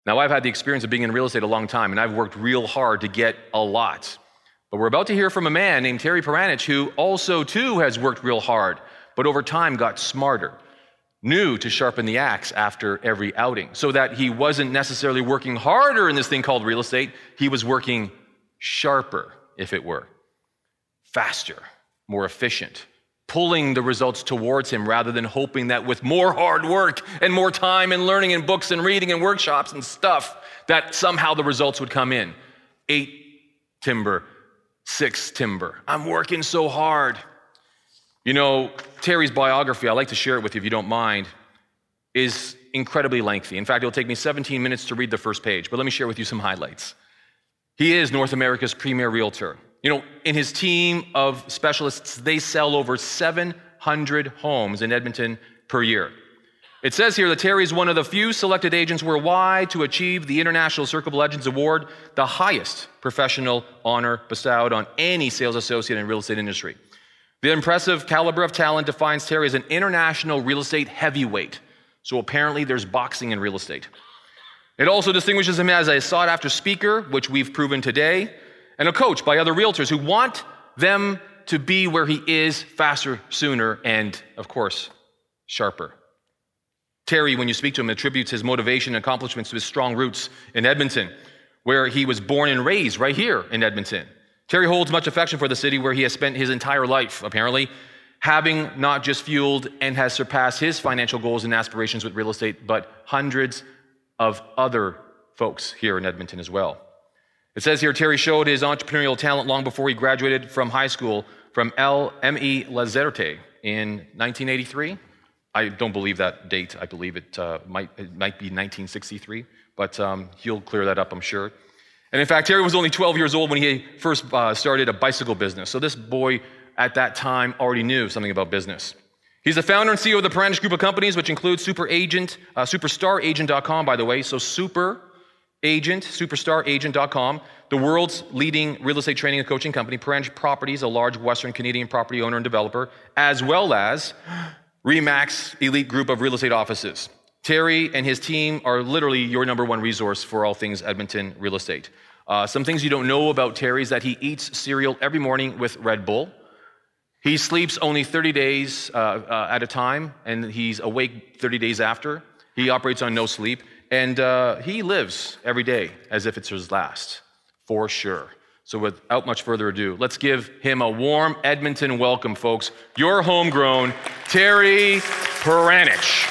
Now, I've had the experience of being in real estate a long time, and I've worked real hard to get a lot. But we're about to hear from a man named Terry Peranich, who also, too, has worked real hard, but over time got smarter, knew to sharpen the axe after every outing, so that he wasn't necessarily working harder in this thing called real estate. He was working sharper, if it were, faster, more efficient, pulling the results towards him rather than hoping that with more hard work and more time and learning and books and reading and workshops and stuff, that somehow the results would come in. 8 timber, 6 timber. I'm working so hard. You know, Terry's biography, I'd like to share it with you if you don't mind, is incredibly lengthy. In fact, it'll take me 17 minutes to read the first page, but let me share with you some highlights. He is North America's premier realtor. You know, in his team of specialists, they sell over 700 homes in Edmonton per year. It says here that Terry is one of the few selected agents worldwide to achieve the International Circle of Legends Award, the highest professional honor bestowed on any sales associate in the real estate industry. The impressive caliber of talent defines Terry as an international real estate heavyweight. So apparently there's boxing in real estate. It also distinguishes him as a sought-after speaker, which we've proven today, and a coach by other realtors who want them to be where he is faster, sooner, and, of course, sharper. Terry, when you speak to him, attributes his motivation and accomplishments to his strong roots in Edmonton, where he was born and raised right here in Edmonton. Terry holds much affection for the city where he has spent his entire life, apparently, having not just fueled and has surpassed his financial goals and aspirations with real estate, but hundreds of other folks here in Edmonton as well. It says here, Terry showed his entrepreneurial talent long before he graduated from high school from LME Lazerte in 1983. I don't believe that date. I believe it might be 1963, but he'll clear that up, I'm sure. And in fact, Terry was only 12 years old when he first started a bicycle business. So this boy at that time already knew something about business. He's the founder and CEO of the Peranich Group of Companies, which includes superstaragent.com, by the way. So superstaragent.com, the world's leading real estate training and coaching company. Peranich Properties, a large Western Canadian property owner and developer, as well as RE/MAX elite group of real estate offices. Terry and his team are literally your number one resource for all things Edmonton real estate. Some things you don't know about Terry is that he eats cereal every morning with Red Bull. He sleeps only 30 days at a time, and he's awake 30 days after. He operates on no sleep, and he lives every day as if it's his last, for sure. So without much further ado, let's give him a warm Edmonton welcome, folks. Your homegrown Terry Peranich.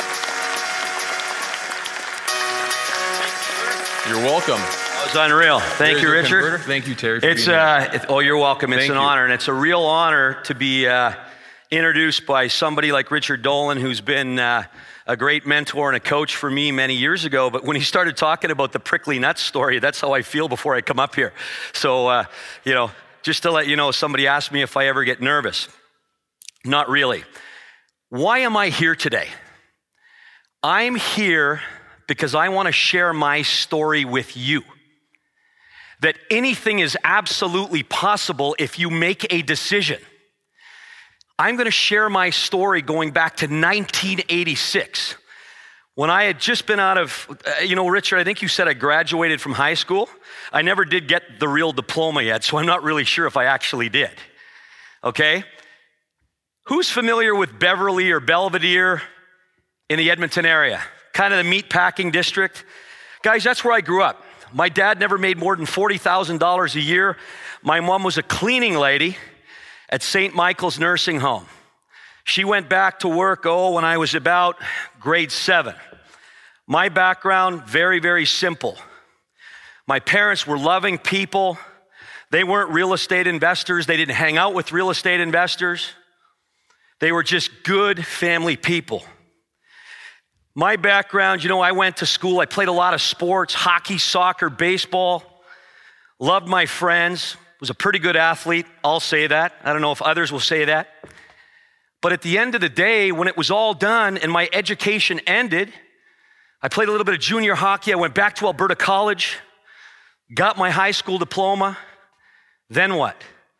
You're welcome. That was unreal. Thank you, Richard. Converter. Thank you, Terry. You're welcome. It's an honor, and it's a real honor to be introduced by somebody like Richard Dolan, who's been a great mentor and a coach for me many years ago. But when he started talking about the prickly nuts story, that's how I feel before I come up here. So, just to let you know, somebody asked me if I ever get nervous. Not really. Why am I here today? I'm here because I want to share my story with you. That anything is absolutely possible if you make a decision. I'm going to share my story going back to 1986, when I had just been out of, Richard, I think you said I graduated from high school. I never did get the real diploma yet, so I'm not really sure if I actually did. Okay? Who's familiar with Beverly or Belvedere in the Edmonton area? Kind of the meat packing district. Guys, that's where I grew up. My dad never made more than $40,000 a year. My mom was a cleaning lady at St. Michael's Nursing Home. She went back to work, when I was about grade 7. My background, very, very simple. My parents were loving people. They weren't real estate investors. They didn't hang out with real estate investors. They were just good family people. My background, I went to school. I played a lot of sports, hockey, soccer, baseball. Loved my friends. Was a pretty good athlete. I'll say that. I don't know if others will say that. But at the end of the day, when it was all done and my education ended, I played a little bit of junior hockey. I went back to Alberta College, got my high school diploma. Then what?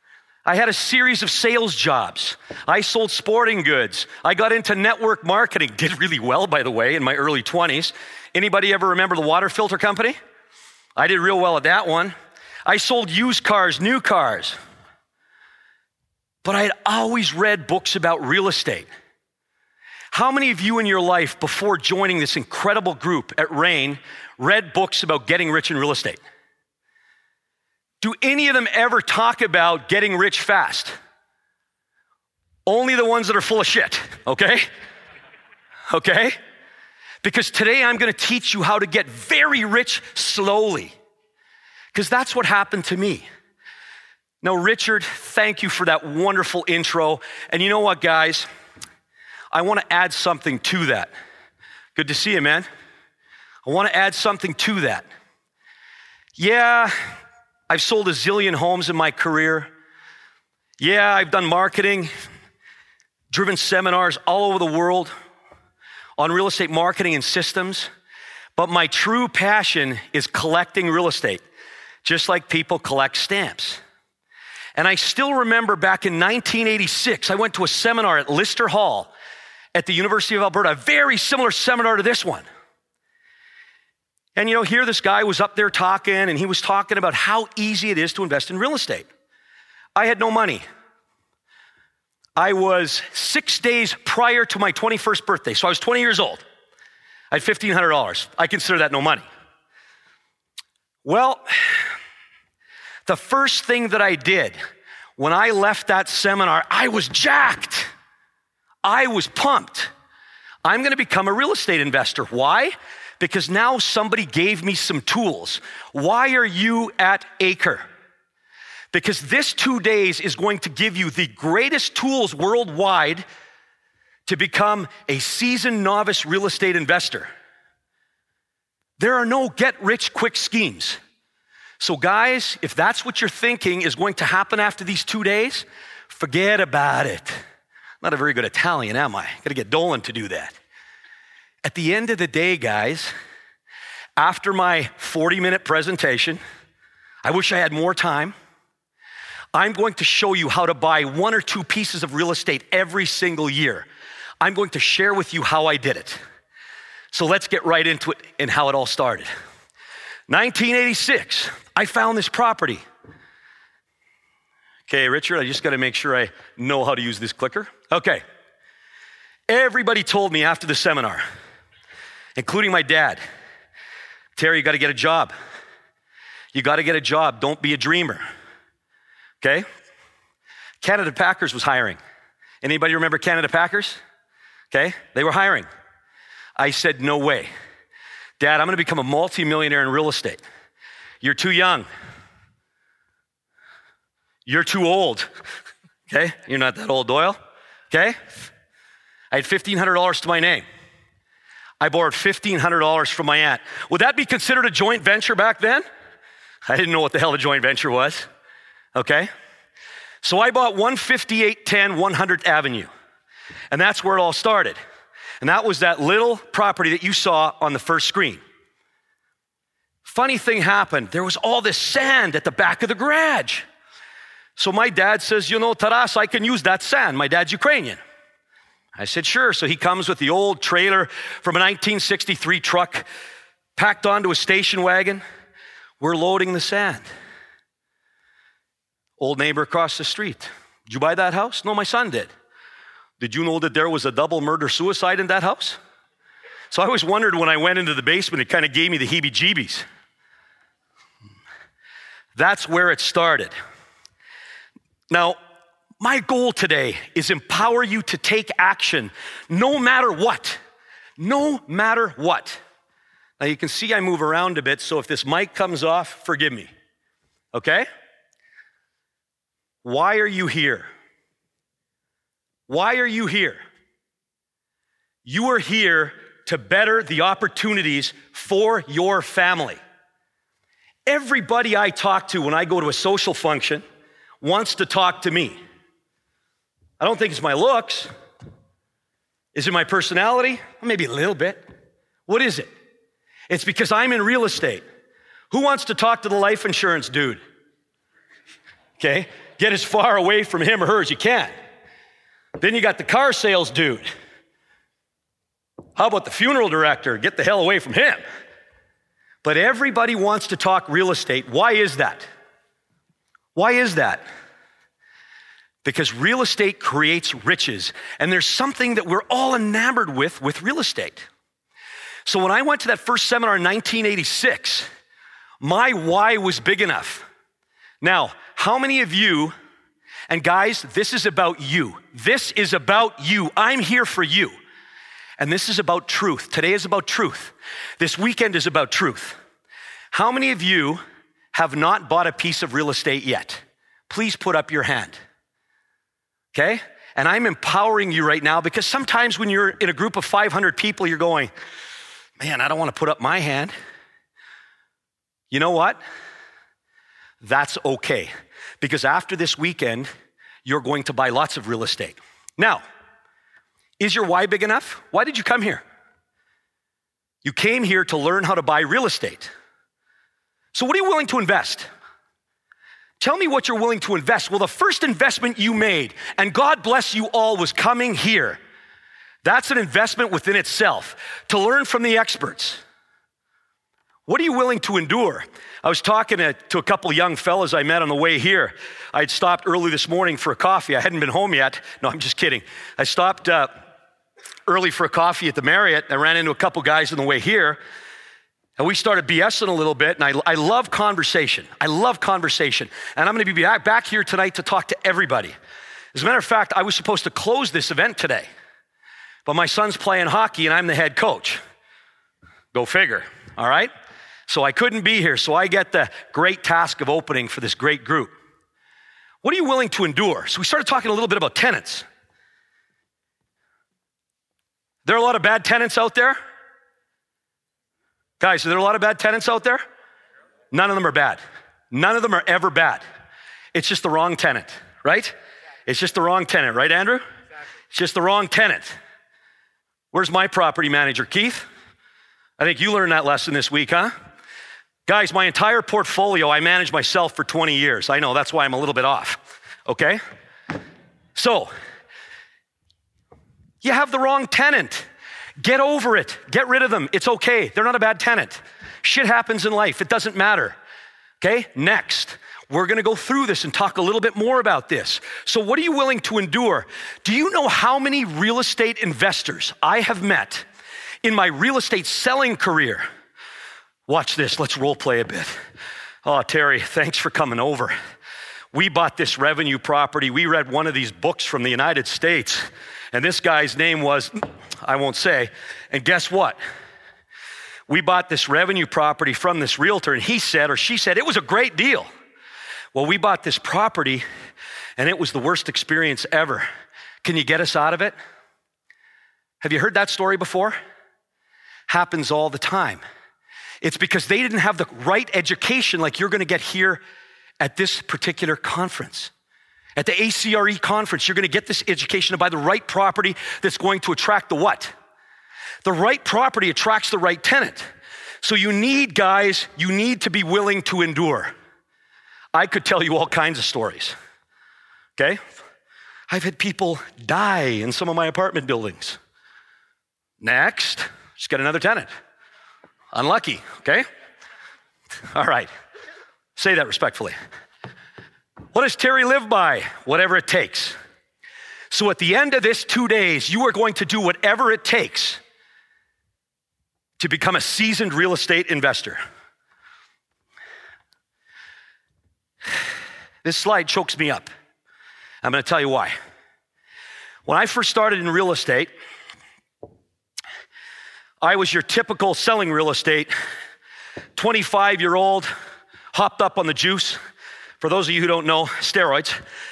I had a series of sales jobs. I sold sporting goods. I got into network marketing. Did really well, by the way, in my early 20s. Anybody ever remember the water filter company? I did real well at that one. I sold used cars, new cars. But I had always read books about real estate. How many of you in your life, before joining this incredible group at Rain, read books about getting rich in real estate? Do any of them ever talk about getting rich fast? Only the ones that are full of shit, okay? Okay? Because today I'm gonna teach you how to get very rich slowly. Because that's what happened to me. Now, Richard, thank you for that wonderful intro. And you know what, guys? I wanna add something to that. Good to see you, man. I wanna add something to that. Yeah, I've sold a zillion homes in my career. Yeah, I've done marketing, driven seminars all over the world on real estate marketing and systems. But my true passion is collecting real estate, just like people collect stamps. And I still remember back in 1986, I went to a seminar at Lister Hall at the University of Alberta, a very similar seminar to this one. And here this guy was up there talking, and he was talking about how easy it is to invest in real estate. I had no money. I was 6 days prior to my 21st birthday, so I was 20 years old. I had $1,500. I consider that no money. Well, the first thing that I did when I left that seminar, I was jacked. I was pumped. I'm gonna become a real estate investor. Why? Because now somebody gave me some tools. Why are you at Acre? Because this 2 days is going to give you the greatest tools worldwide to become a seasoned novice real estate investor. There are no get-rich-quick schemes. So guys, if that's what you're thinking is going to happen after these 2 days, forget about it. Not a very good Italian, am I? Gotta get Dolan to do that. At the end of the day, guys, after my 40-minute presentation, I wish I had more time, I'm going to show you how to buy 1 or 2 pieces of real estate every single year. I'm going to share with you how I did it. So let's get right into it and how it all started. 1986, I found this property. Okay, Richard, I just gotta make sure I know how to use this clicker. Okay. Everybody told me after the seminar, including my dad, Terry, you gotta get a job. You gotta get a job, don't be a dreamer. Okay? Canada Packers was hiring. Anybody remember Canada Packers? Okay, they were hiring. I said, no way. Dad, I'm gonna become a multimillionaire in real estate. You're too young. You're too old. Okay, you're not that old, Doyle. Okay? I had $1,500 to my name. I borrowed $1,500 from my aunt. Would that be considered a joint venture back then? I didn't know what the hell a joint venture was. Okay? So I bought 15810 100th Avenue. And that's where it all started. And that was that little property that you saw on the first screen. Funny thing happened. There was all this sand at the back of the garage. So my dad says, Taras, I can use that sand. My dad's Ukrainian. I said, sure. So he comes with the old trailer from a 1963 truck, packed onto a station wagon. We're loading the sand. Old neighbor across the street. Did you buy that house? No, my son did. Did you know that there was a double murder-suicide in that house? So I always wondered when I went into the basement, it kind of gave me the heebie-jeebies. That's where it started. Now, my goal today is empower you to take action no matter what. No matter what. Now you can see I move around a bit, so if this mic comes off, forgive me. Okay? Why are you here? Why are you here? You are here to better the opportunities for your family. Everybody I talk to when I go to a social function wants to talk to me. I don't think it's my looks. Is it my personality? Maybe a little bit. What is it? It's because I'm in real estate. Who wants to talk to the life insurance dude? Okay, get as far away from him or her as you can. Then you got the car sales dude. How about the funeral director? Get the hell away from him. But everybody wants to talk real estate. Why is that? Why is that? Because real estate creates riches, and there's something that we're all enamored with real estate. So when I went to that first seminar in 1986, my why was big enough. Now, how many of you, and guys, this is about you. This is about you. I'm here for you. And this is about truth. Today is about truth. This weekend is about truth. How many of you have not bought a piece of real estate yet? Please put up your hand. Okay? And I'm empowering you right now because sometimes when you're in a group of 500 people, you're going, man, I don't want to put up my hand. You know what? That's okay. Because after this weekend, you're going to buy lots of real estate. Now, is your why big enough? Why did you come here? You came here to learn how to buy real estate. So what are you willing to invest? Tell me what you're willing to invest. Well, the first investment you made, and God bless you all, was coming here. That's an investment within itself, to learn from the experts. What are you willing to endure? I was talking to a couple young fellas I met on the way here. I'd stopped early this morning for a coffee. I hadn't been home yet. No, I'm just kidding. I stopped early for a coffee at the Marriott. I ran into a couple guys on the way here. And we started BSing a little bit, and I love conversation. I love conversation. And I'm gonna be back here tonight to talk to everybody. As a matter of fact, I was supposed to close this event today, but my son's playing hockey and I'm the head coach. Go figure, all right? So I couldn't be here, so I get the great task of opening for this great group. What are you willing to endure? So we started talking a little bit about tenants. There are a lot of bad tenants out there? Guys, are there a lot of bad tenants out there? None of them are bad. None of them are ever bad. It's just the wrong tenant, right? It's just the wrong tenant, right, Andrew? It's just the wrong tenant. Where's my property manager, Keith? I think you learned that lesson this week, huh? Guys, my entire portfolio, I managed myself for 20 years. I know, that's why I'm a little bit off, okay? So, you have the wrong tenant. Get over it. Get rid of them. It's okay. They're not a bad tenant. Shit happens in life. It doesn't matter. Okay? Next, we're going to go through this and talk a little bit more about this. So what are you willing to endure? Do you know how many real estate investors I have met in my real estate selling career? Watch this. Let's role play a bit. Oh, Terry, thanks for coming over. We bought this revenue property. We read one of these books from the United States, and this guy's name was, I won't say, and guess what? We bought this revenue property from this realtor, and he said, or she said, it was a great deal. Well, we bought this property, and it was the worst experience ever. Can you get us out of it? Have you heard that story before? Happens all the time. It's because they didn't have the right education like you're going to get here at this particular conference. At the ACRE conference, you're going to get this education to buy the right property that's going to attract the what? The right property attracts the right tenant. So you need, guys, you need to be willing to endure. I could tell you all kinds of stories, okay? I've had people die in some of my apartment buildings. Next, just get another tenant. Unlucky, okay? All right, say that respectfully. What does Terry live by? Whatever it takes. So at the end of this 2 days, you are going to do whatever it takes to become a seasoned real estate investor. This slide chokes me up. I'm going to tell you why. When I first started in real estate, I was your typical selling real estate, 25-year-old, hopped up on the juice. For those of you who don't know, steroids.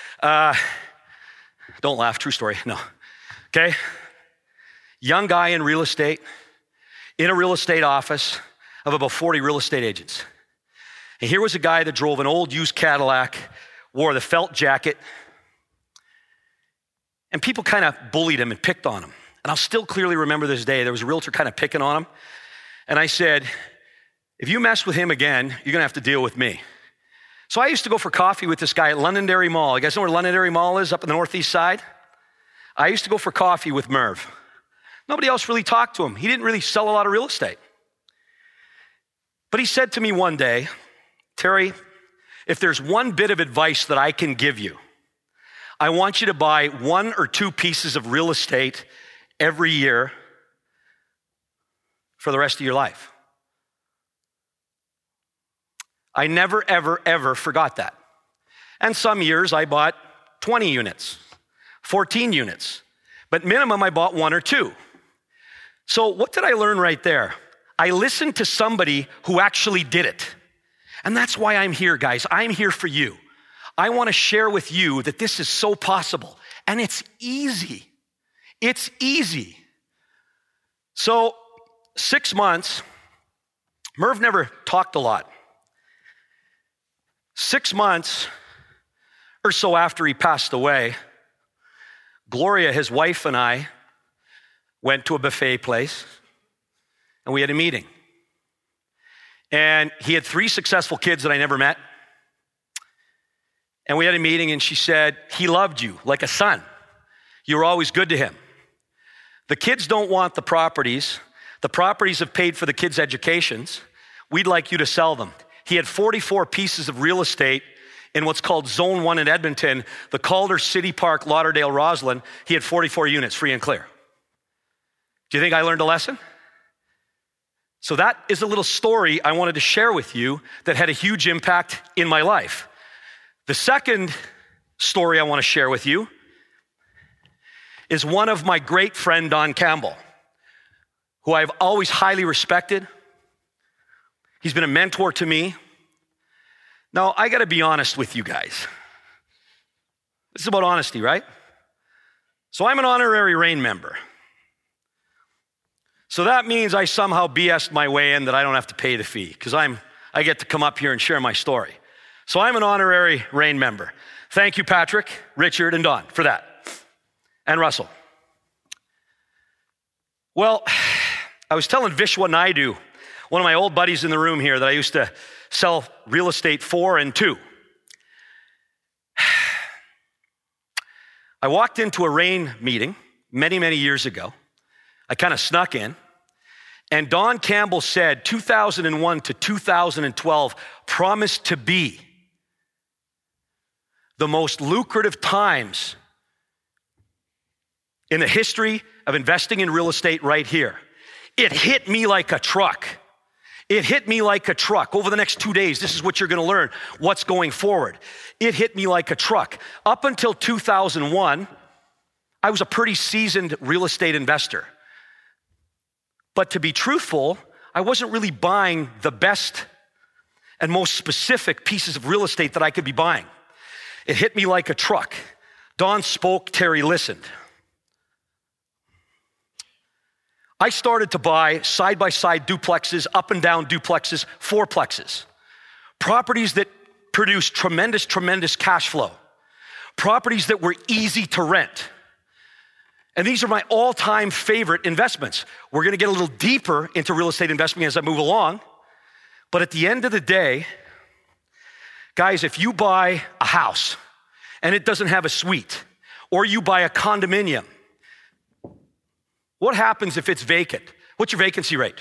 Don't laugh, true story, no. Okay? Young guy in real estate, in a real estate office of about 40 real estate agents. And here was a guy that drove an old used Cadillac, wore the felt jacket, and people kind of bullied him and picked on him. And I'll still clearly remember this day. There was a realtor kind of picking on him. And I said, if you mess with him again, you're going to have to deal with me. So I used to go for coffee with this guy at Londonderry Mall. You guys know where Londonderry Mall is, up in the northeast side? I used to go for coffee with Merv. Nobody else really talked to him. He didn't really sell a lot of real estate. But he said to me one day, Terry, if there's one bit of advice that I can give you, I want you to buy 1 or 2 pieces of real estate every year for the rest of your life. I never, ever, ever forgot that. And some years I bought 20 units, 14 units, but minimum I bought 1 or 2. So what did I learn right there? I listened to somebody who actually did it. And that's why I'm here, guys. I'm here for you. I want to share with you that this is so possible. And it's easy. It's easy. So 6 months, Merv never talked a lot. 6 months or so after he passed away, Gloria, his wife, and I went to a buffet place and we had a meeting. And he had 3 successful kids that I never met. And we had a meeting and she said, he loved you like a son. You were always good to him. The kids don't want the properties. The properties have paid for the kids' educations. We'd like you to sell them. He had 44 pieces of real estate in what's called Zone 1 in Edmonton, the Calder City Park, Lauderdale, Roslyn. He had 44 units, free and clear. Do you think I learned a lesson? So that is a little story I wanted to share with you that had a huge impact in my life. The second story I want to share with you is one of my great friend, Don Campbell, who I've always highly respected. He's been a mentor to me. Now, I got to be honest with you guys. This is about honesty, right? So I'm an honorary REIN member. So that means I somehow BS'd my way in that I don't have to pay the fee because I get to come up here and share my story. So I'm an honorary REIN member. Thank you, Patrick, Richard, and Don for that. And Russell. Well, I was telling Vishwa Naidu, one of my old buddies in the room here, that I used to sell real estate for and to. I walked into a REIN meeting many, many years ago. I kind of snuck in. And Don Campbell said 2001 to 2012 promised to be the most lucrative times in the history of investing in real estate right here. It hit me like a truck. It hit me like a truck. Over the next 2 days, this is what you're going to learn, what's going forward. It hit me like a truck. Up until 2001, I was a pretty seasoned real estate investor. But to be truthful, I wasn't really buying the best and most specific pieces of real estate that I could be buying. It hit me like a truck. Don spoke, Terry listened. I started to buy side-by-side duplexes, up and down duplexes, fourplexes. Properties that produced tremendous, tremendous cash flow. Properties that were easy to rent. And these are my all-time favorite investments. We're gonna get a little deeper into real estate investing as I move along. But at the end of the day, guys, if you buy a house and it doesn't have a suite, or you buy a condominium, what happens if it's vacant? What's your vacancy rate?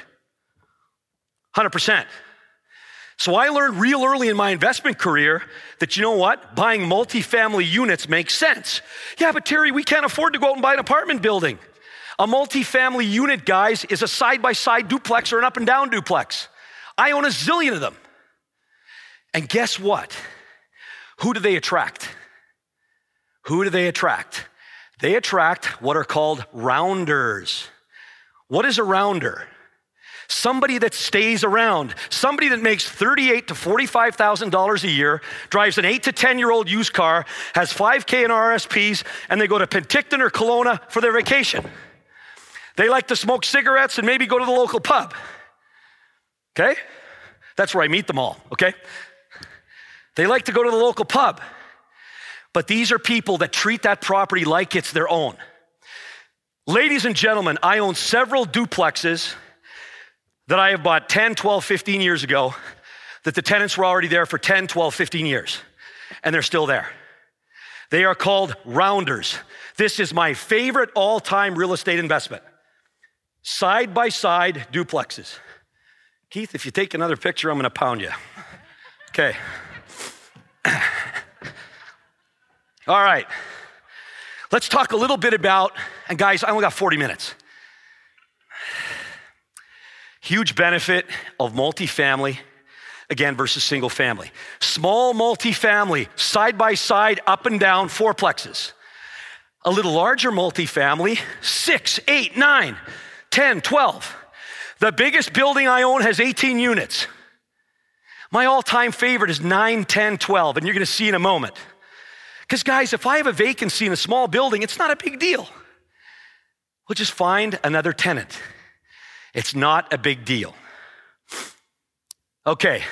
100%. So I learned real early in my investment career that, you know what? Buying multifamily units makes sense. Yeah, but Terry, we can't afford to go out and buy an apartment building. A multifamily unit, guys, is a side-by-side duplex or an up and down duplex. I own a zillion of them. And guess what? Who do they attract? Who do they attract? They attract what are called rounders. What is a rounder? Somebody that stays around, somebody that makes $38,000 to $45,000 a year, drives an 8 to 10-year-old used car, has 5K in RSPs, and they go to Penticton or Kelowna for their vacation. They like to smoke cigarettes and maybe go to the local pub. Okay? That's where I meet them all, okay? They like to go to the local pub. But these are people that treat that property like it's their own. Ladies and gentlemen, I own several duplexes that I have bought 10, 12, 15 years ago that the tenants were already there for 10, 12, 15 years, and they're still there. They are called rounders. This is my favorite all-time real estate investment. Side-by-side duplexes. Keith, if you take another picture, I'm gonna pound you. Okay. All right. Let's talk a little bit about, and guys, I only got 40 minutes. Huge benefit of multifamily, again, versus single family. Small multifamily, side by side, up and down, fourplexes. A little larger multifamily, 6, 8, 9, 10, 12. The biggest building I own has 18 units. My all-time favorite is 9, 10, 12, and you're gonna see in a moment. Because guys, if I have a vacancy in a small building, it's not a big deal. We'll just find another tenant. It's not a big deal. Okay.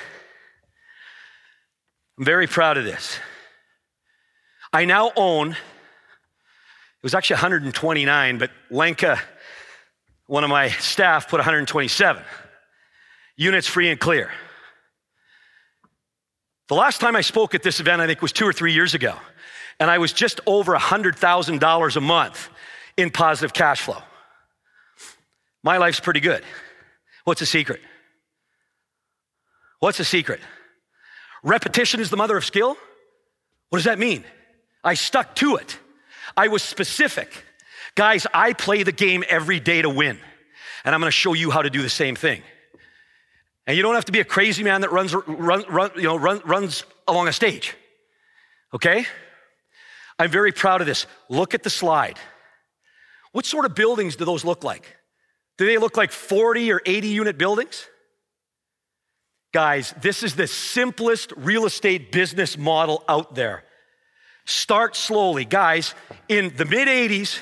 I'm very proud of this. I now own, it was actually 129, but Lenka, one of my staff, put 127 units free and clear. The last time I spoke at this event, I think was 2 or 3 years ago, and I was just over $100,000 a month in positive cash flow. My life's pretty good. What's the secret? What's the secret? Repetition is the mother of skill? What does that mean? I stuck to it. I was specific. Guys, I play the game every day to win, and I'm gonna show you how to do the same thing. And you don't have to be a crazy man that runs along a stage, okay? I'm very proud of this. Look at the slide. What sort of buildings do those look like? Do they look like 40 or 80 unit buildings? Guys, this is the simplest real estate business model out there. Start slowly. Guys, in the mid-'80s,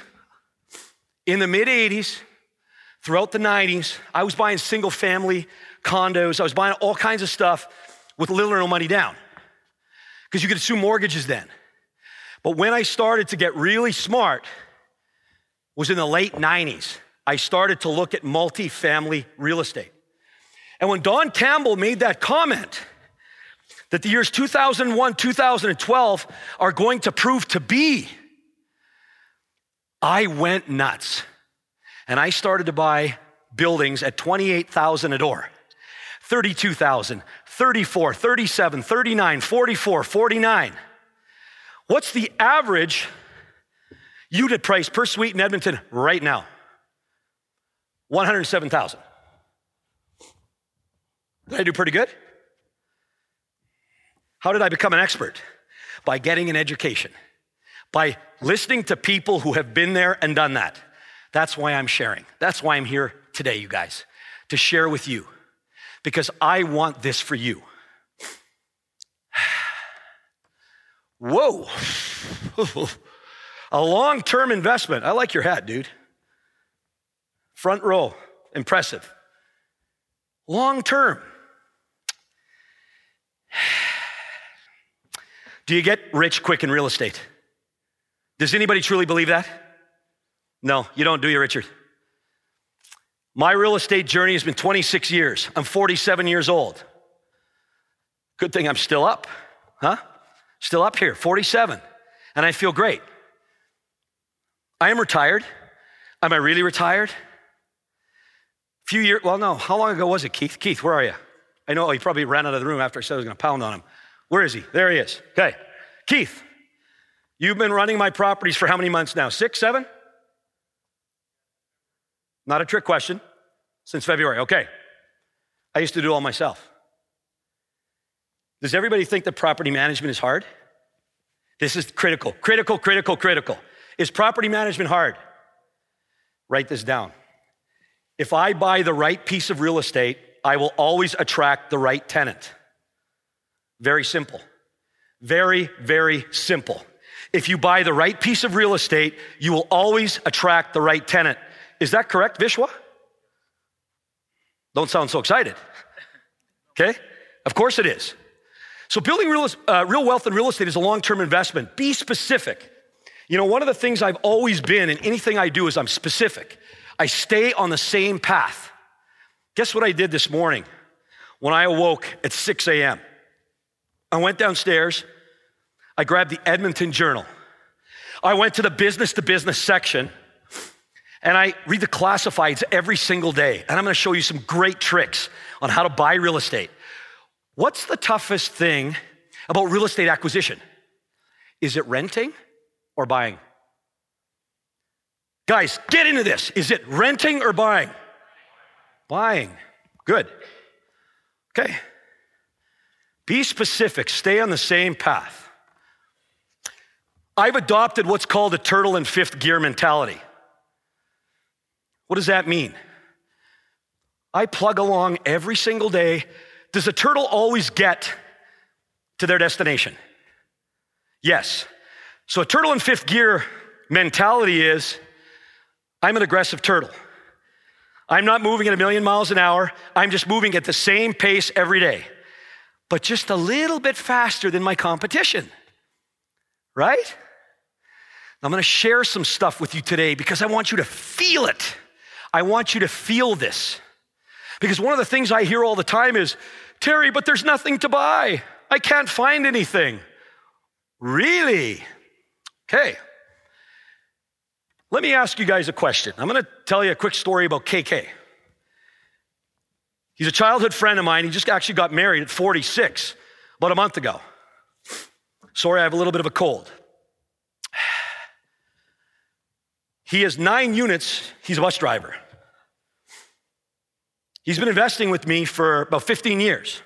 throughout the 90s, I was buying single family condos. I was buying all kinds of stuff with little or no money down because you could assume mortgages then. But when I started to get really smart was in the late 90s. I started to look at multifamily real estate. And when Don Campbell made that comment that the years 2001, 2012 are going to prove to be, I went nuts. And I started to buy buildings at $28,000 a door, $32,000, $34,000, $37,000, $39,000, $44,000, $49,000. What's the average unit price per suite in Edmonton right now? $107,000. Did I do pretty good? How did I become an expert? By getting an education, by listening to people who have been there and done that. That's why I'm sharing. That's why I'm here today, you guys, to share with you, because I want this for you. Whoa. A long-term investment. I like your hat, dude. Front row, impressive. Long-term. Do you get rich quick in real estate? Does anybody truly believe that? No, you don't, do you, Richard? My real estate journey has been 26 years. I'm 47 years old. Good thing I'm still up, huh? Still up here, 47, and I feel great. I am retired. Am I really retired? Few years, well, no, how long ago was it, Keith? Keith, where are you? I know he probably ran out of the room after I said I was gonna pound on him. Where is he? There he is. Okay, Keith, you've been running my properties for how many months now? 6, 7? Not a trick question. Since February, okay. I used to do it all myself. Does everybody think that property management is hard? This is critical, critical, critical, critical. Is property management hard? Write this down. If I buy the right piece of real estate, I will always attract the right tenant. Very simple. Very, very simple. If you buy the right piece of real estate, you will always attract the right tenant. Is that correct, Vishwa? Don't sound so excited. Okay? Of course it is. So building real wealth in real estate is a long-term investment. Be specific. You know, one of the things I've always been in anything I do is I'm specific. I stay on the same path. Guess what I did this morning? when I awoke at 6 a.m. I went downstairs, I grabbed the Edmonton Journal. I went to the business-to-business section, and I read the classifieds every single day. And I'm gonna show you some great tricks on how to buy real estate. What's the toughest thing about real estate acquisition? Is it renting or buying? Guys, get into this. Is it renting or buying? Buying. Good. Okay. Be specific. Stay on the same path. I've adopted what's called a turtle in fifth gear mentality. What does that mean? I plug along every single day. Does a turtle always get to their destination? Yes. So a turtle in fifth gear mentality is, I'm an aggressive turtle. I'm not moving at 1,000,000 miles an hour. I'm just moving at the same pace every day, but just a little bit faster than my competition, right? I'm gonna share some stuff with you today because I want you to feel it. I want you to feel this. Because one of the things I hear all the time is, Terry, but there's nothing to buy. I can't find anything. Really? Okay. Let me ask you guys a question. I'm gonna tell you a quick story about KK. He's a childhood friend of mine. He just actually got married at 46, about a month ago. Sorry, I have a little bit of a cold. He has 9 units. He's a bus driver. He's been investing with me for about 15 years.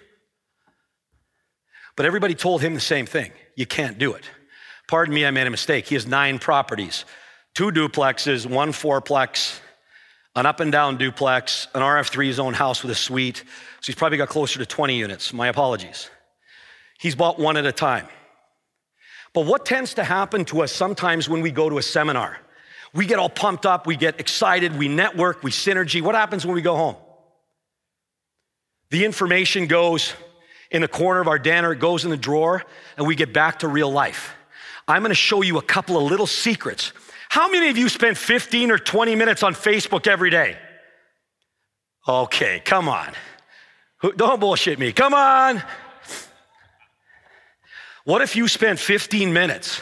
But everybody told him the same thing. You can't do it. Pardon me, I made a mistake. He has 9 properties, 2 duplexes, 1 fourplex, an up and down duplex, an RF3 zone house with a suite. So he's probably got closer to 20 units. My apologies. He's bought one at a time. But what tends to happen to us sometimes when we go to a seminar? We get all pumped up, we get excited, we network, we synergy. What happens when we go home? The information goes in the corner of our den, or it goes in the drawer, and we get back to real life. I'm gonna show you a couple of little secrets. How many of you spend 15 or 20 minutes on Facebook every day? Okay, come on. Don't bullshit me, come on. What if you spent 15 minutes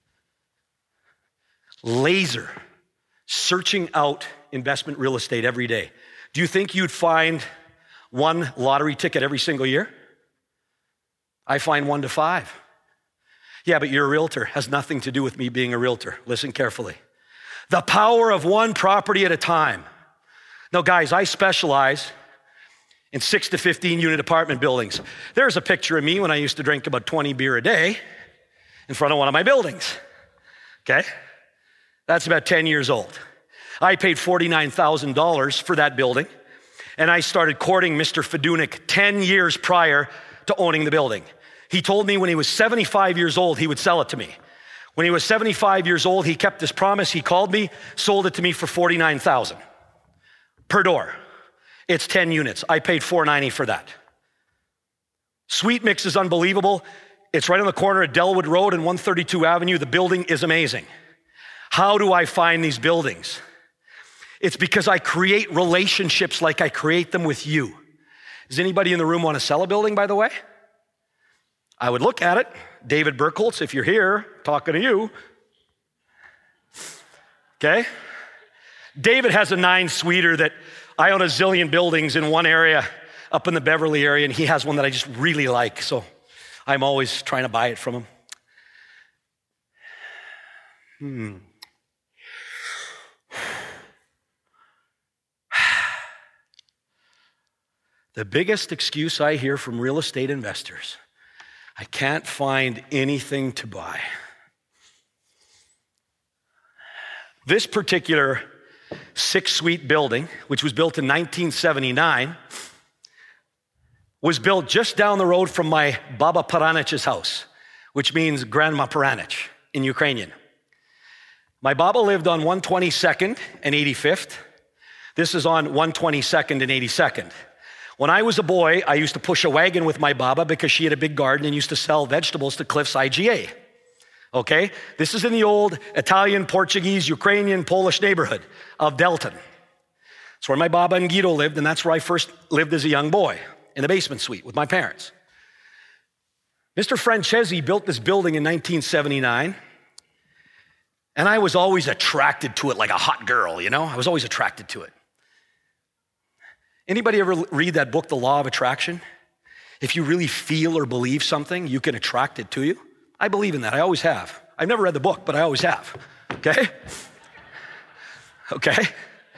laser searching out investment real estate every day? Do you think you'd find 1 lottery ticket every single year? I find 1 to 5. Yeah, but you're a realtor. Has nothing to do with me being a realtor. Listen carefully. The power of 1 property at a time. Now, guys, I specialize in 6 to 15 unit apartment buildings. There's a picture of me when I used to drink about 20 beer a day in front of one of my buildings. Okay? That's about 10 years old. I paid $49,000 for that building, and I started courting Mr. Fedunik 10 years prior to owning the building. He told me when he was 75 years old, he would sell it to me. When he was 75 years old, he kept his promise. He called me, sold it to me for $49,000 per door. It's 10 units. I paid $490 for that. Suite mix is unbelievable. It's right on the corner of Delwood Road and 132 Avenue. The building is amazing. How do I find these buildings? It's because I create relationships like I create them with you. Does anybody in the room want to sell a building, by the way? I would look at it. David Burkholz, if you're here, talking to you. Okay? David has a 9-suiter that I own a zillion buildings in one area up in the Beverly area, and he has one that I just really like, so I'm always trying to buy it from him. The biggest excuse I hear from real estate investors, I can't find anything to buy. This particular 6-suite building, which was built in 1979, was built just down the road from my Baba Paranich's house, which means Grandma Paranich in Ukrainian. My Baba lived on 122nd and 85th. This is on 122nd and 82nd. When I was a boy, I used to push a wagon with my Baba because she had a big garden and used to sell vegetables to Cliffs IGA. Okay? This is in the old Italian, Portuguese, Ukrainian, Polish neighborhood of Delton. It's where my Baba and Guido lived, and that's where I first lived as a young boy. in the basement suite with my parents. Mr. Francesi built this building in 1979, and I was always attracted to it like a hot girl, you know? I was always attracted to it. Anybody ever read that book, The Law of Attraction? If you really feel or believe something, you can attract it to you. I believe in that. I always have. I've never read the book, but I always have. Okay? Okay?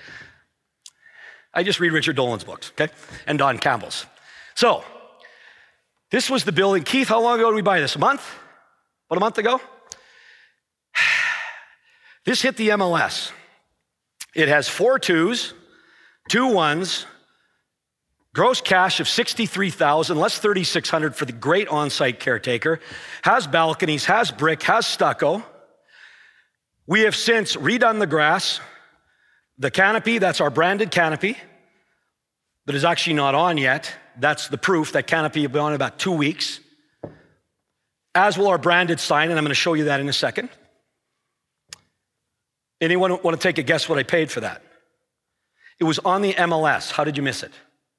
I just read Richard Dolan's books, okay? And Don Campbell's. So, this was the building. Keith, how long ago did we buy this? A month? About a month ago? This hit the MLS. It has 4 2s, 2 1s, gross cash of $63,000, less $3,600 for the great on-site caretaker, has balconies, has brick, has stucco. We have since redone the grass. The canopy, that's our branded canopy, that is actually not on yet. That's the proof. That canopy will be on in about 2 weeks. As will our branded sign, and I'm going to show you that in a second. Anyone want to take a guess what I paid for that? It was on the MLS. How did you miss it?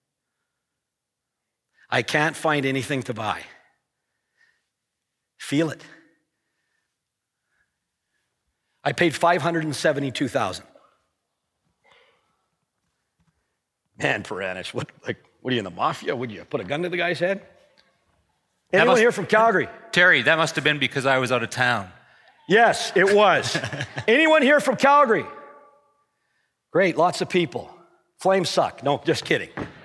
I can't find anything to buy. Feel it. I paid $572,000. Man, Paranych, what are you in the mafia? Would you put a gun to the guy's head? Anyone here from Calgary? Terry, that must have been because I was out of town. Yes, it was. Anyone here from Calgary? Great, lots of people. Flames suck. No, just kidding.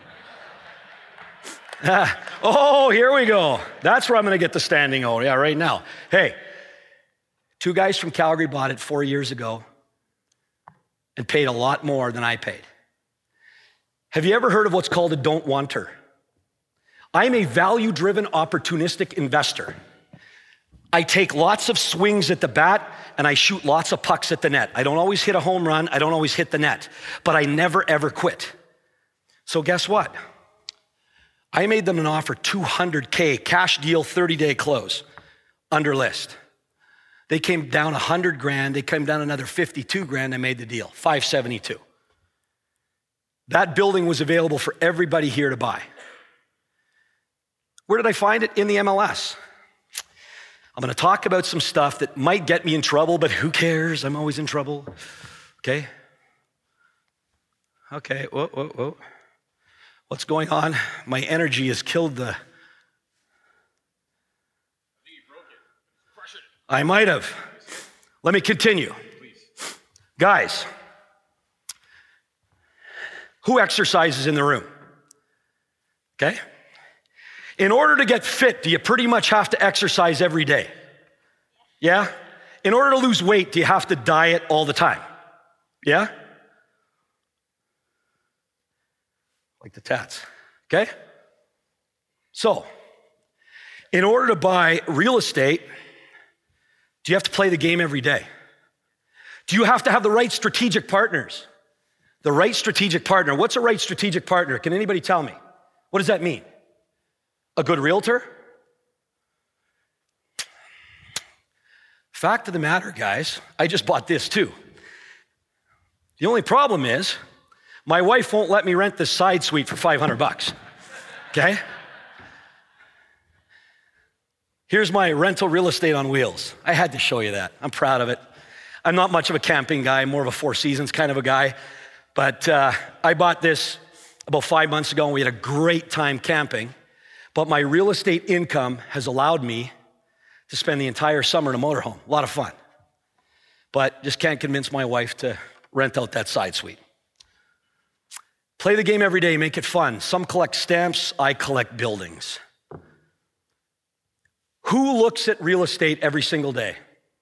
Oh, here we go. That's where I'm going to get the standing O. Yeah, right now. Hey, 2 guys from Calgary bought it 4 years ago and paid a lot more than I paid. Have you ever heard of what's called a don't wanter? I'm a value-driven, opportunistic investor. I take lots of swings at the bat and I shoot lots of pucks at the net. I don't always hit a home run. I don't always hit the net, but I never, ever quit. So guess what? I made them an offer, $200K, cash deal, 30-day close, under list. They came down $100,000. They came down another $52,000. I made the deal, $572,000. That building was available for everybody here to buy. Where did I find it? In the MLS. I'm going to talk about some stuff that might get me in trouble, but who cares? I'm always in trouble. Okay? Okay, whoa. What's going on? My energy has killed the... I might have. Let me continue. Guys, who exercises in the room? Okay? In order to get fit, do you pretty much have to exercise every day? Yeah? In order to lose weight, do you have to diet all the time? Yeah? Like the tats. Okay? So, in order to buy real estate, do you have to play the game every day? Do you have to have the right strategic partners? The right strategic partner. What's a right strategic partner? Can anybody tell me? What does that mean? A good realtor? Fact of the matter, guys, I just bought this too. The only problem is, my wife won't let me rent this side suite for $500, okay? Here's my rental real estate on wheels. I had to show you that. I'm proud of it. I'm not much of a camping guy, more of a Four Seasons kind of a guy. But I bought this about 5 months ago, and we had a great time camping. But my real estate income has allowed me to spend the entire summer in a motorhome. A lot of fun. But just can't convince my wife to rent out that side suite. Play the game every day, make it fun. Some collect stamps, I collect buildings. Who looks at real estate every single day?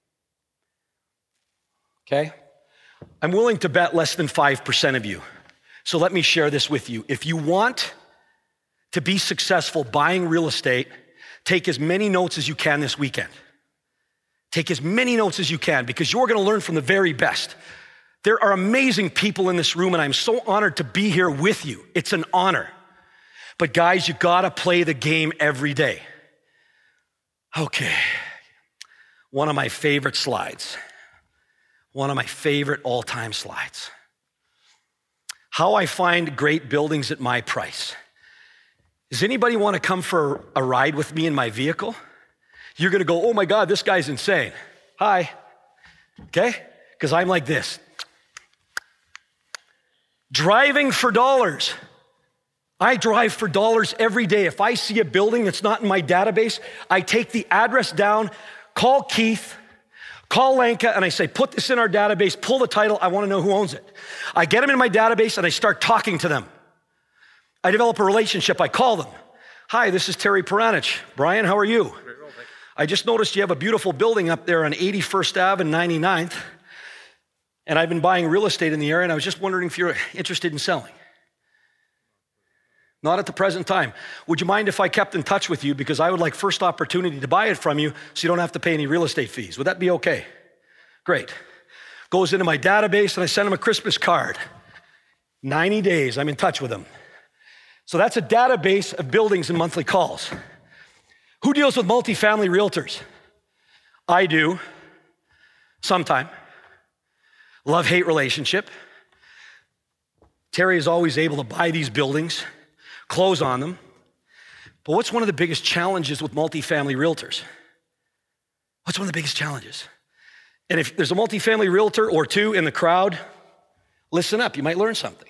Okay? I'm willing to bet less than 5% of you. So let me share this with you. If you want to be successful buying real estate, take as many notes as you can this weekend. Take as many notes as you can because you're going to learn from the very best. There are amazing people in this room, and I'm so honored to be here with you. It's an honor. But guys, you got to play the game every day. Okay. One of my favorite slides. One of my favorite all-time slides. How I find great buildings at my price. Does anybody want to come for a ride with me in my vehicle? You're going to go, oh my God, this guy's insane. Hi. Okay? Because I'm like this. Driving for dollars. I drive for dollars every day. If I see a building that's not in my database, I take the address down, call Keith, call Lenka, and I say, put this in our database, pull the title, I want to know who owns it. I get them in my database and I start talking to them. I develop a relationship, I call them. Hi, this is Terry Peranich. Brian, how are you? I just noticed you have a beautiful building up there on 81st Ave and 99th, and I've been buying real estate in the area, and I was just wondering if you're interested in selling. Not at the present time. Would you mind if I kept in touch with you, because I would like first opportunity to buy it from you so you don't have to pay any real estate fees. Would that be okay? Great. Goes into my database and I send him a Christmas card. 90 days, I'm in touch with him. So that's a database of buildings and monthly calls. Who deals with multifamily realtors? I do, sometime. Love-hate relationship. Terry is always able to buy these buildings, close on them. But what's one of the biggest challenges with multifamily realtors? What's one of the biggest challenges? And if there's a multifamily realtor or two in the crowd, listen up, you might learn something.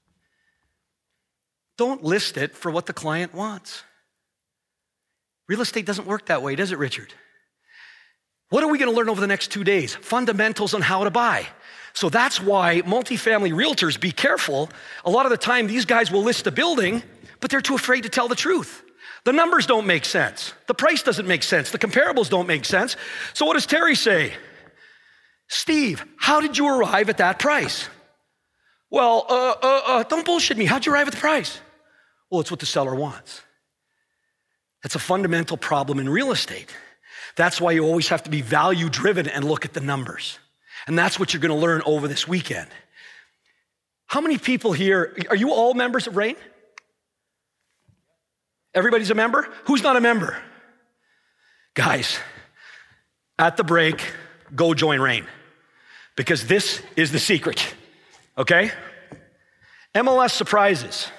Don't list it for what the client wants. Real estate doesn't work that way, does it, Richard? What are we going to learn over the next 2 days? Fundamentals on how to buy. So that's why multifamily realtors, be careful. A lot of the time, these guys will list a building, but they're too afraid to tell the truth. The numbers don't make sense. The price doesn't make sense. The comparables don't make sense. So what does Terry say? Steve, how did you arrive at that price? Well, don't bullshit me. How'd you arrive at the price? Well, it's what the seller wants. That's a fundamental problem in real estate. That's why you always have to be value driven and look at the numbers. And that's what you're going to learn over this weekend. How many people here, are you all members of REIN? Everybody's a member? Who's not a member? Guys, at the break, go join REIN, because this is the secret, okay? MLS surprises.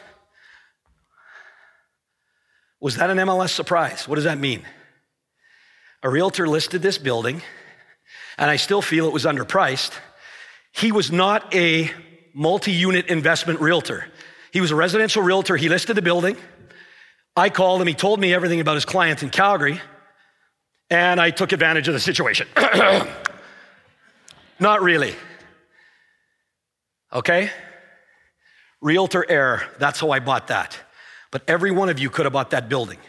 Was that an MLS surprise? What does that mean? A realtor listed this building, and I still feel it was underpriced. He was not a multi-unit investment realtor. He was a residential realtor. He listed the building. I called him. He told me everything about his client in Calgary, and I took advantage of the situation. Not really. Okay? Realtor error. That's how I bought that. But every one of you could have bought that building.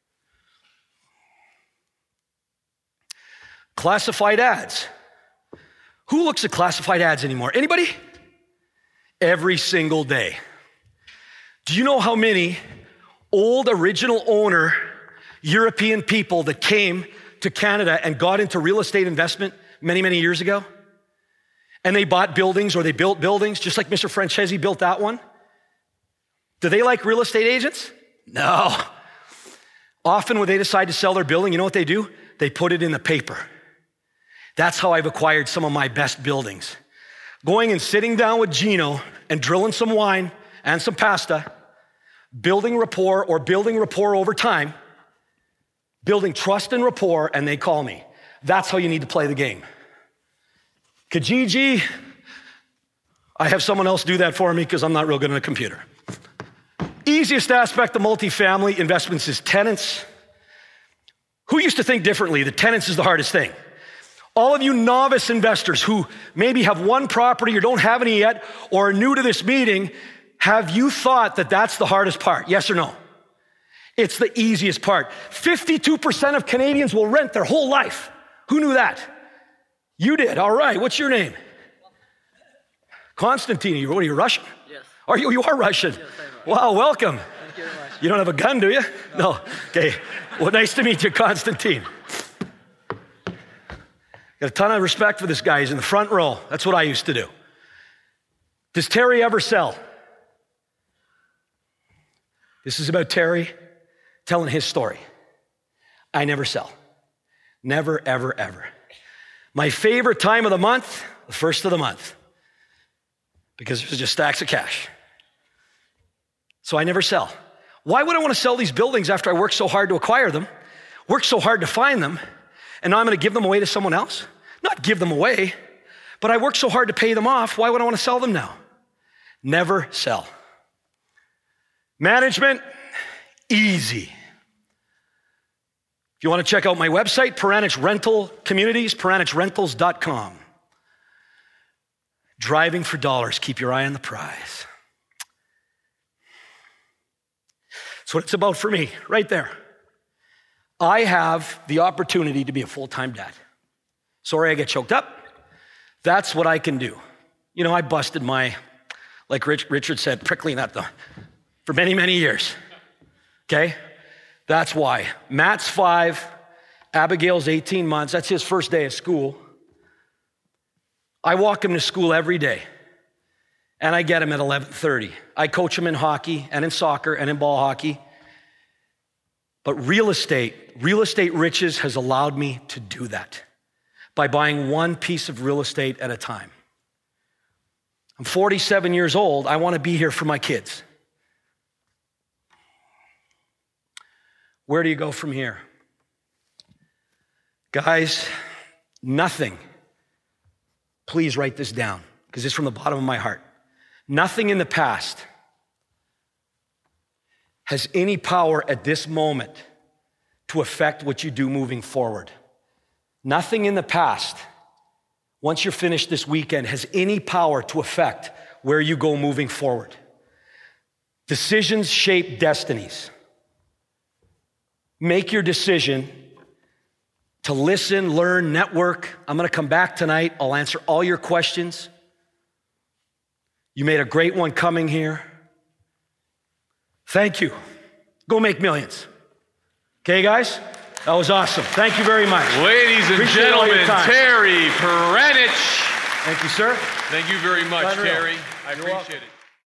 Classified ads. Who looks at classified ads anymore? Anybody? Every single day. Do you know how many old original owner European people that came to Canada and got into real estate investment many, many years ago? And they bought buildings or they built buildings, just like Mr. Francesi built that one. Do they like real estate agents? No. Often when they decide to sell their building, you know what they do? They put it in the paper. That's how I've acquired some of my best buildings. Going and sitting down with Gino and drilling some wine and some pasta, building rapport over time, building trust and rapport, and they call me. That's how you need to play the game. Kijiji, I have someone else do that for me because I'm not real good on a computer. Easiest aspect of multifamily investments is tenants. Who used to think differently that tenants is the hardest thing? All of you novice investors who maybe have one property or don't have any yet or are new to this meeting, have you thought that that's the hardest part? Yes or no? It's the easiest part. 52% of Canadians will rent their whole life. Who knew that? You did. All right. What's your name? Constantine. What are you, Russian? Yes. Are you are Russian? Yes, I'm Russian. Wow, welcome. Thank you very much. You don't have a gun, do you? No. Okay. Well, nice to meet you, Constantine. Got a ton of respect for this guy. He's in the front row. That's what I used to do. Does Terry ever sell? This is about Terry telling his story. I never sell. Never, ever, ever. My favorite time of the month, the first of the month, because there's just stacks of cash. So I never sell. Why would I want to sell these buildings after I worked so hard to acquire them, worked so hard to find them, and now I'm going to give them away to someone else? Not give them away, but I worked so hard to pay them off. Why would I want to sell them now? Never sell. Management, easy. If you want to check out my website, Peranich Rental Communities, PeranichRentals.com. Driving for dollars, keep your eye on the prize. That's what it's about for me, right there. I have the opportunity to be a full-time dad. Sorry I get choked up. That's what I can do. You know, I busted my, like Richard said, prickly nut for many, many years. Okay? That's why. Matt's 5, Abigail's 18 months. That's his first day of school. I walk him to school every day, and I get him at 11:30. I coach him in hockey and in soccer and in ball hockey. But real estate riches has allowed me to do that by buying one piece of real estate at a time. I'm 47 years old. I want to be here for my kids. Where do you go from here? Guys, nothing. Please write this down because it's from the bottom of my heart. Nothing in the past has any power at this moment to affect what you do moving forward. Nothing in the past, once you're finished this weekend, has any power to affect where you go moving forward. Decisions shape destinies. Make your decision to listen, learn, network. I'm going to come back tonight. I'll answer all your questions. You made a great one coming here. Thank you. Go make millions. Okay, guys? That was awesome. Thank you very much. Ladies and gentlemen, Terry Peranich. Thank you, sir. Thank you very much, Unreal. Terry. I appreciate it.